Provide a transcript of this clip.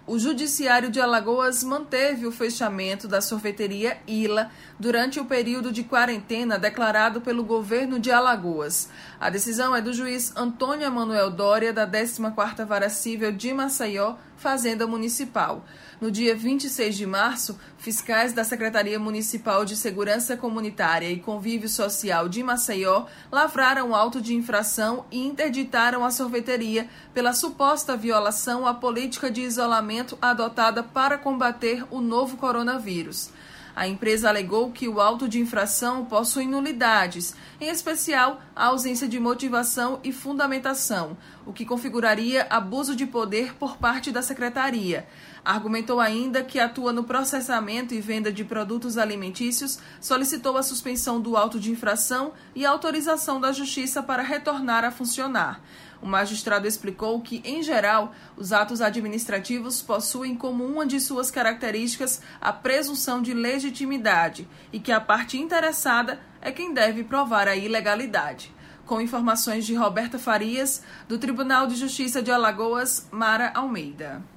O Judiciário de Alagoas manteve o fechamento da sorveteria Ila durante o período de quarentena declarado pelo governo de Alagoas. A decisão é do juiz Antônio Emanuel Doria, da 14ª Vara Cível de Maceió, Fazenda Municipal. No dia 26 de março, fiscais da Secretaria Municipal de Segurança Comunitária e Convívio Social de Maceió lavraram auto de infração e interditaram a sorveteria pela suposta violação à política de isolamento adotada para combater o novo coronavírus. A empresa alegou que o auto de infração possui nulidades, em especial a ausência de motivação e fundamentação, o que configuraria abuso de poder por parte da secretaria. Argumentou ainda que atua no processamento e venda de produtos alimentícios, solicitou a suspensão do auto de infração e a autorização da Justiça para retornar a funcionar. O magistrado explicou que, em geral, os atos administrativos possuem como uma de suas características a presunção de legitimidade e que a parte interessada é quem deve provar a ilegalidade. Com informações de Roberta Farias, do Tribunal de Justiça de Alagoas, Mara Almeida.